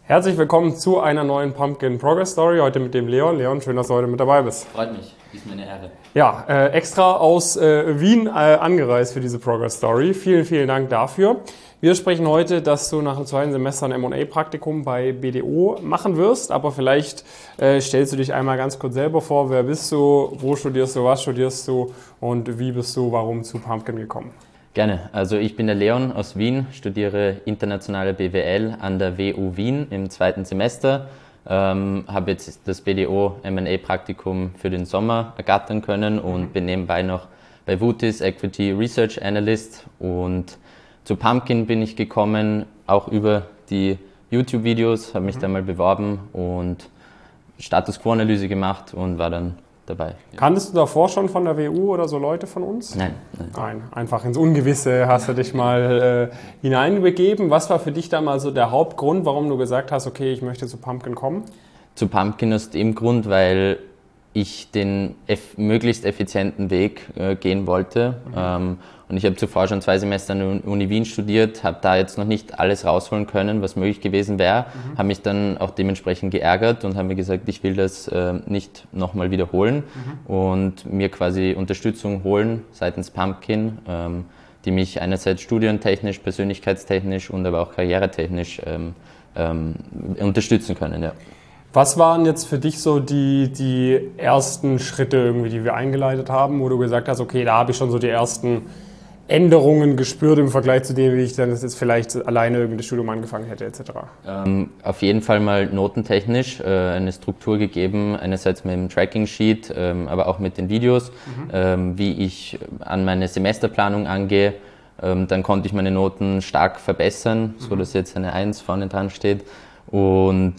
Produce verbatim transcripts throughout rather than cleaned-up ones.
Herzlich willkommen zu einer neuen Pumpkin Progress Story, heute mit dem Leon. Leon, schön, dass du heute mit dabei bist. Freut mich, ist mir eine Ehre. Ja, äh, extra aus äh, Wien äh, angereist für diese Progress Story. Vielen, vielen Dank dafür. Wir sprechen heute, dass du nach dem zweiten Semester ein M und A-Praktikum bei B D O machen wirst, aber vielleicht äh, stellst du dich einmal ganz kurz selber vor. Wer bist du, wo studierst du, was studierst du und wie bist du, warum zu Pumpkin gekommen? Gerne. Also ich bin der Leon aus Wien, studiere internationale B W L an der W U Wien im zweiten Semester. Ähm, habe jetzt das B D O M und A-Praktikum für den Sommer ergattern können und bin nebenbei noch bei Vutis Equity Research Analyst. Und zu Pumpkin bin ich gekommen, auch über die YouTube-Videos, habe mich mhm. da mal beworben und Status Quo-Analyse gemacht und war dann dabei. Ja. Kanntest du davor schon von der W U oder so Leute von uns? Nein. Nein, nein einfach ins Ungewisse hast du dich mal äh, hineinbegeben. Was war für dich da mal so der Hauptgrund, warum du gesagt hast, okay, ich möchte zu Pumpkin kommen? Zu Pumpkin aus dem Grund, weil ich den eff- möglichst effizienten Weg äh, gehen wollte. Mhm. Ähm, und ich habe zuvor schon zwei Semester an der Uni Wien studiert, habe da jetzt noch nicht alles rausholen können, was möglich gewesen wäre, mhm. habe mich dann auch dementsprechend geärgert und habe mir gesagt, ich will das äh, nicht nochmal wiederholen mhm. und mir quasi Unterstützung holen seitens Pumpkin, ähm, die mich einerseits studientechnisch, persönlichkeitstechnisch und aber auch karrieretechnisch ähm, ähm, unterstützen können. Ja. Was waren jetzt für dich so die, die ersten Schritte irgendwie, die wir eingeleitet haben, wo du gesagt hast, okay, da habe ich schon so die ersten Änderungen gespürt im Vergleich zu dem, wie ich dann jetzt vielleicht alleine irgendwie das Studium angefangen hätte, et cetera? Ähm, auf jeden Fall mal notentechnisch äh, eine Struktur gegeben, einerseits mit dem Tracking-Sheet, ähm, aber auch mit den Videos, mhm. ähm, wie ich an meine Semesterplanung angehe. Ähm, dann konnte ich meine Noten stark verbessern, mhm. so dass jetzt eine eins vorne dran steht. Und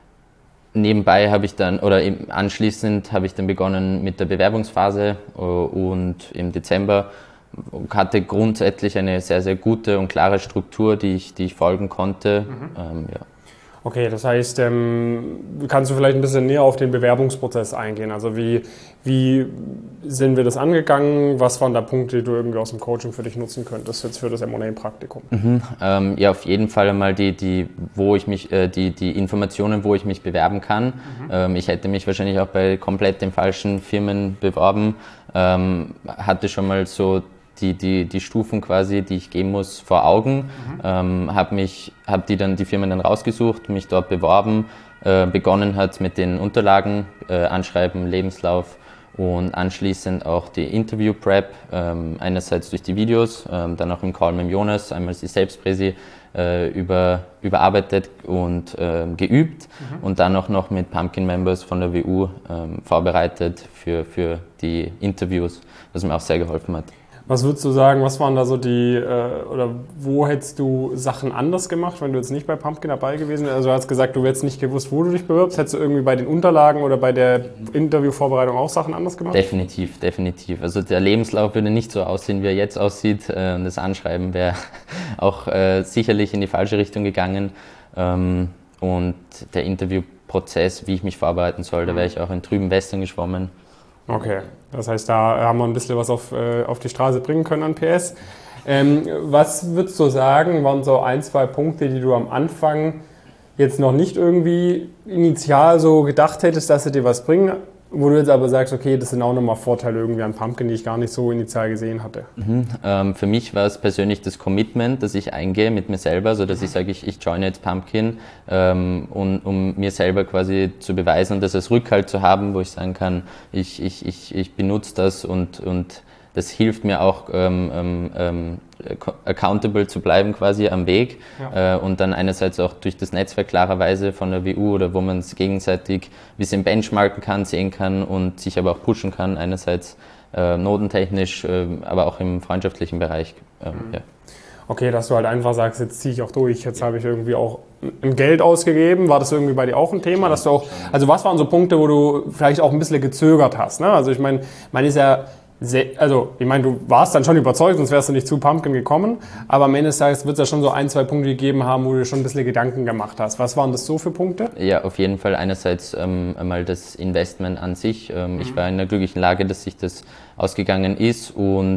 nebenbei habe ich dann, oder anschließend habe ich dann begonnen mit der Bewerbungsphase und im Dezember hatte grundsätzlich eine sehr, sehr gute und klare Struktur, die ich, die ich folgen konnte. Mhm. Ähm, ja. Okay, das heißt, ähm, kannst du vielleicht ein bisschen näher auf den Bewerbungsprozess eingehen? Also wie, wie sind wir das angegangen? Was waren da Punkte, die du irgendwie aus dem Coaching für dich nutzen könntest jetzt für das M und A-Praktikum? Mhm, ähm, ja, auf jeden Fall einmal die, die, wo ich mich, äh, die, die Informationen, wo ich mich bewerben kann. Mhm. Ähm, ich hätte mich wahrscheinlich auch bei komplett den falschen Firmen beworben. Ähm, hatte schon mal so Die, die, die Stufen quasi, die ich gehen muss, vor Augen. Mhm. Ähm, habe mich, habe die dann die Firmen dann rausgesucht, mich dort beworben, äh, begonnen hat mit den Unterlagen, äh, Anschreiben, Lebenslauf und anschließend auch die Interview-Prep, ähm, einerseits durch die Videos, ähm, dann auch im Call mit Jonas, einmal die Selbstpräsi äh, über, überarbeitet und äh, geübt mhm. und dann auch noch mit Pumpkin-Members von der W U ähm, vorbereitet für, für die Interviews, was mir auch sehr geholfen hat. Was würdest du sagen, was waren da so die, äh, oder wo hättest du Sachen anders gemacht, wenn du jetzt nicht bei Pumpkin dabei gewesen wärst? Also du hast gesagt, du hättest nicht gewusst, wo du dich bewirbst. Hättest du irgendwie bei den Unterlagen oder bei der Interviewvorbereitung auch Sachen anders gemacht? Definitiv, definitiv. Also der Lebenslauf würde nicht so aussehen, wie er jetzt aussieht. Und das Anschreiben wäre auch äh, sicherlich in die falsche Richtung gegangen. Ähm, und der Interviewprozess, wie ich mich vorbereiten soll, da wäre ich auch in trüben Wässern geschwommen. Okay, das heißt, da haben wir ein bisschen was auf, äh, auf die Straße bringen können an P S. Ähm, was würdest du sagen, waren so ein, zwei Punkte, die du am Anfang jetzt noch nicht irgendwie initial so gedacht hättest, dass sie dir was bringen, wo du jetzt aber sagst, okay, das sind auch nochmal Vorteile irgendwie an Pumpkin, die ich gar nicht so initial gesehen hatte? Mhm. Ähm, für mich war es persönlich das Commitment, dass ich eingehe mit mir selber, so dass mhm. ich sage, ich, ich joine jetzt Pumpkin, ähm, und, um mir selber quasi zu beweisen und das als Rückhalt zu haben, wo ich sagen kann, ich, ich, ich, ich benutze das und, und das hilft mir auch, ähm, ähm, accountable zu bleiben quasi am Weg, ja. äh, und dann einerseits auch durch das Netzwerk klarerweise von der W U oder wo man es gegenseitig ein bisschen benchmarken kann, sehen kann und sich aber auch pushen kann, einerseits äh, notentechnisch, äh, aber auch im freundschaftlichen Bereich. Äh, mhm. ja. Okay, dass du halt einfach sagst, jetzt ziehe ich auch durch, jetzt ja. habe ich irgendwie auch ein Geld ausgegeben. War das irgendwie bei dir auch ein Thema, dass du auch, also was waren so Punkte, wo du vielleicht auch ein bisschen gezögert hast, ne? Also ich meine, man ist ja Sehr, also, ich meine, du warst dann schon überzeugt, sonst wärst du nicht zu Pumpkin gekommen. Aber am Ende des Tages wird es ja schon so ein, zwei Punkte gegeben haben, wo du dir schon ein bisschen Gedanken gemacht hast. Was waren das so für Punkte? Ja, auf jeden Fall einerseits ähm, einmal das Investment an sich. Ähm, mhm. Ich war in der glücklichen Lage, dass sich das ausgegangen ist und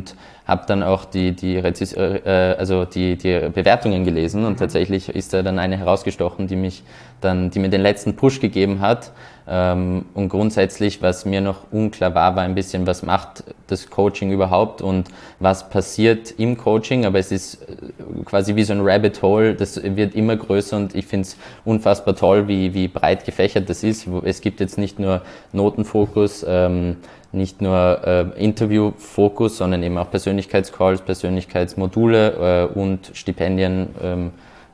habe dann auch die, die, Rezis, äh, also die, die Bewertungen gelesen und tatsächlich ist da dann eine herausgestochen, die mich dann, die mir den letzten Push gegeben hat. Ähm, und grundsätzlich, was mir noch unklar war, war ein bisschen, was macht das Coaching überhaupt und was passiert im Coaching, aber es ist quasi wie so ein Rabbit Hole, das wird immer größer und ich finde es unfassbar toll, wie, wie breit gefächert das ist. Es gibt jetzt nicht nur Notenfokus, ähm, nicht nur äh, Interviewfokus, sondern eben auch Persönlichkeitscalls, Persönlichkeitsmodule äh, und Stipendien, ähm,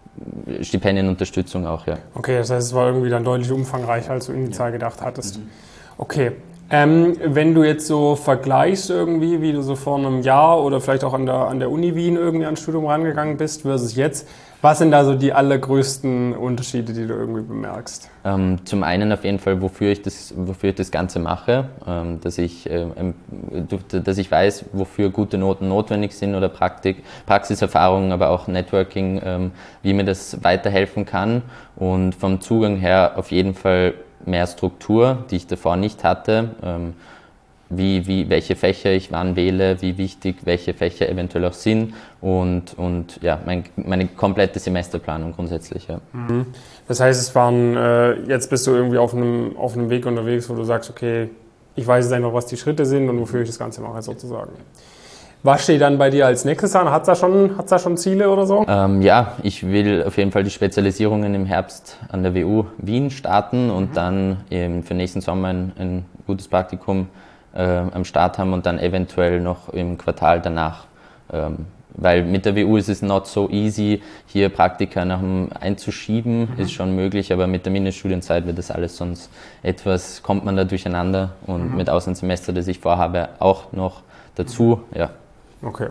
Stipendienunterstützung auch, ja. Okay, das heißt, es war irgendwie dann deutlich umfangreicher, als du initial gedacht hattest. Mhm. Okay. Ähm, wenn du jetzt so vergleichst irgendwie, wie du so vor einem Jahr oder vielleicht auch an der, an der Uni Wien irgendwie ans Studium rangegangen bist versus jetzt, was sind da so die allergrößten Unterschiede, die du irgendwie bemerkst? Ähm, zum einen auf jeden Fall, wofür ich das, wofür ich das Ganze mache, ähm, dass ich, äh, dass ich weiß, wofür gute Noten notwendig sind oder Praktik, Praxiserfahrungen, aber auch Networking, ähm, wie mir das weiterhelfen kann und vom Zugang her auf jeden Fall mehr Struktur, die ich davor nicht hatte, ähm, wie, wie, welche Fächer ich wann wähle, wie wichtig welche Fächer eventuell auch sind und, und ja, mein, meine komplette Semesterplanung grundsätzlich. Ja. Mhm. Das heißt, es waren, äh, jetzt bist du irgendwie auf einem, auf einem Weg unterwegs, wo du sagst, okay, ich weiß jetzt einfach, was die Schritte sind und wofür ich das Ganze mache sozusagen. Was steht dann bei dir als nächstes an? Hat es da schon, hat's da schon Ziele oder so? Ähm, ja, ich will auf jeden Fall die Spezialisierungen im Herbst an der W U Wien starten und mhm. dann eben für nächsten Sommer ein, ein gutes Praktikum äh, am Start haben und dann eventuell noch im Quartal danach. Ähm, weil mit der W U ist es not so easy, hier Praktika nach dem einzuschieben, mhm. ist schon möglich, aber mit der Mindeststudienzeit wird das alles sonst etwas, kommt man da durcheinander und mhm. mit Auslandssemester, das ich vorhabe, auch noch dazu, ja. Okay.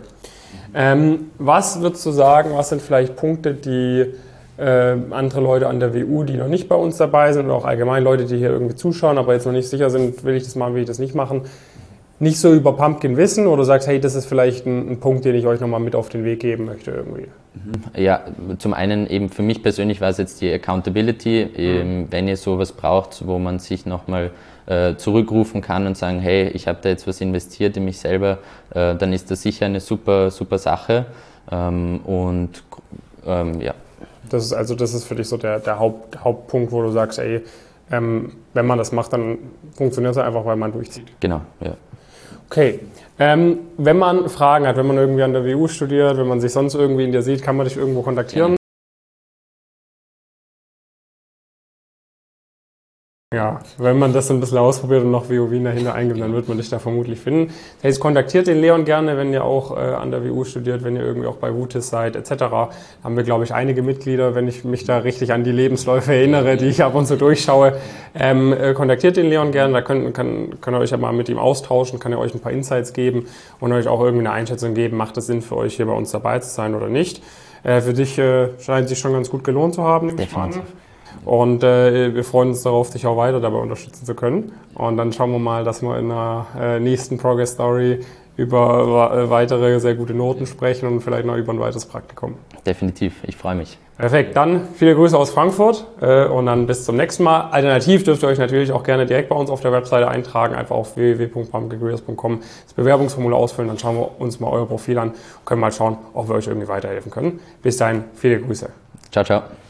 Ähm, was würdest du sagen, was sind vielleicht Punkte, die äh, andere Leute an der W U, die noch nicht bei uns dabei sind oder auch allgemein Leute, die hier irgendwie zuschauen, aber jetzt noch nicht sicher sind, will ich das machen, will ich das nicht machen, nicht so über Pumpkin wissen oder du sagst, hey, das ist vielleicht ein, ein Punkt, den ich euch nochmal mit auf den Weg geben möchte irgendwie? Ja, zum einen eben für mich persönlich war es jetzt die Accountability, eben, wenn ihr sowas braucht, wo man sich nochmal äh, zurückrufen kann und sagen, hey, ich habe da jetzt was investiert in mich selber, äh, dann ist das sicher eine super, super Sache ähm, und ähm, ja. Das ist also das ist für dich so der, der Haupt, Hauptpunkt, wo du sagst, ey, ähm, wenn man das macht, dann funktioniert es einfach, weil man durchzieht. Genau, ja. Okay, ähm, wenn man Fragen hat, wenn man irgendwie an der W U studiert, wenn man sich sonst irgendwie in dir sieht, kann man dich irgendwo kontaktieren? Ja, wenn man das so ein bisschen ausprobiert und noch W U Wien dahinter eingibt, dann wird man dich da vermutlich finden. Das heißt, kontaktiert den Leon gerne, wenn ihr auch äh, an der W U studiert, wenn ihr irgendwie auch bei Vutis seid, et cetera. Da haben wir, glaube ich, einige Mitglieder, wenn ich mich da richtig an die Lebensläufe erinnere, die ich ab und zu durchschaue. Ähm, äh, kontaktiert den Leon gerne, da könnt, kann, könnt ihr euch ja mal mit ihm austauschen, kann er euch ein paar Insights geben und euch auch irgendwie eine Einschätzung geben, macht es Sinn für euch hier bei uns dabei zu sein oder nicht. Äh, für dich äh, scheint es sich schon ganz gut gelohnt zu haben, nehme ich mal an. Und äh, wir freuen uns darauf, dich auch weiter dabei unterstützen zu können. Und dann schauen wir mal, dass wir in der äh, nächsten Progress Story über äh, weitere sehr gute Noten sprechen und vielleicht noch über ein weiteres Praktikum. Definitiv, ich freue mich. Perfekt, dann viele Grüße aus Frankfurt äh, und dann bis zum nächsten Mal. Alternativ dürft ihr euch natürlich auch gerne direkt bei uns auf der Webseite eintragen, einfach auf w w w punkt pumpkin careers punkt com das Bewerbungsformular ausfüllen, dann schauen wir uns mal euer Profil an und können mal schauen, ob wir euch irgendwie weiterhelfen können. Bis dahin, viele Grüße. Ciao, ciao.